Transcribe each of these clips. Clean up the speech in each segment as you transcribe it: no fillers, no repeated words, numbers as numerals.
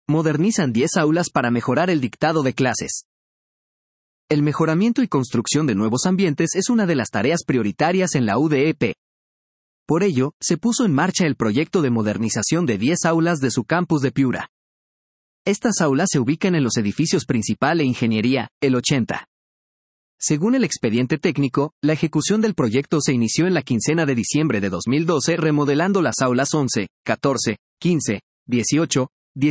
modernizan 10 aulas para mejorar el dictado de clases. El mejoramiento y construcción de nuevos ambientes es una de las tareas prioritarias en la UDEP. Por ello, se puso en marcha el proyecto de modernización de 10 aulas de su campus de Piura. Estas aulas se ubican en los edificios principal e ingeniería, el 80. Según el expediente técnico, la ejecución del proyecto se inició en la quincena de diciembre de 2012 remodelando las aulas 11, 14, 15, 18,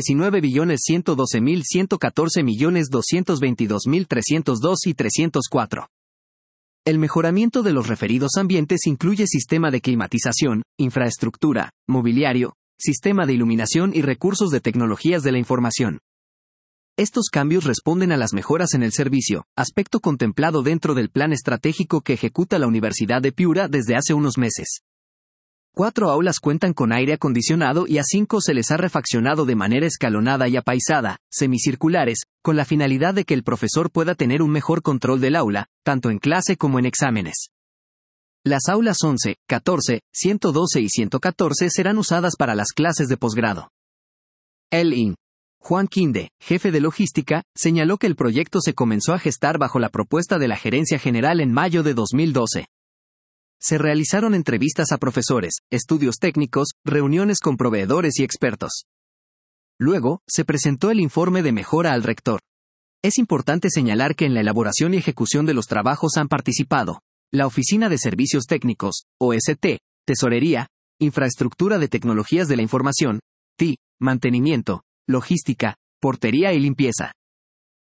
19.112.114.222.302 y 304. El mejoramiento de los referidos ambientes incluye sistema de climatización, infraestructura, mobiliario, sistema de iluminación y recursos de tecnologías de la información. Estos cambios responden a las mejoras en el servicio, aspecto contemplado dentro del plan estratégico que ejecuta la Universidad de Piura desde hace unos meses. 4 aulas cuentan con aire acondicionado y a 5 se les ha refaccionado de manera escalonada y apaisada, semicirculares, con la finalidad de que el profesor pueda tener un mejor control del aula, tanto en clase como en exámenes. Las aulas 11, 14, 112 y 114 serán usadas para las clases de posgrado. El Ing. Juan Quinde, jefe de logística, señaló que el proyecto se comenzó a gestar bajo la propuesta de la Gerencia General en mayo de 2012. Se realizaron entrevistas a profesores, estudios técnicos, reuniones con proveedores y expertos. Luego, se presentó el informe de mejora al rector. Es importante señalar que en la elaboración y ejecución de los trabajos han participado la Oficina de Servicios Técnicos, OST, Tesorería, Infraestructura de Tecnologías de la Información, TI, Mantenimiento, Logística, Portería y Limpieza.